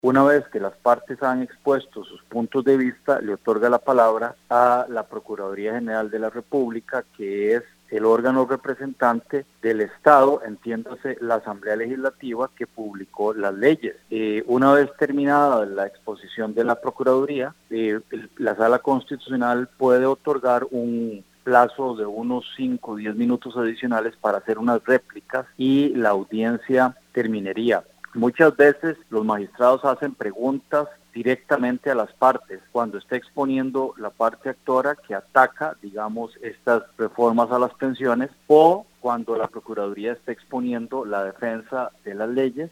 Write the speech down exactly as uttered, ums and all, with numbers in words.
Una vez que las partes han expuesto sus puntos de vista, le otorga la palabra a la Procuraduría General de la República, que es el órgano representante del Estado, entiéndase la Asamblea Legislativa que publicó las leyes. Eh, una vez terminada la exposición de la Procuraduría, eh, la Sala Constitucional puede otorgar un plazo de unos cinco o diez minutos adicionales para hacer unas réplicas y la audiencia terminaría. Muchas veces los magistrados hacen preguntas directamente a las partes cuando está exponiendo la parte actora que ataca, digamos, estas reformas a las pensiones, o cuando la Procuraduría está exponiendo la defensa de las leyes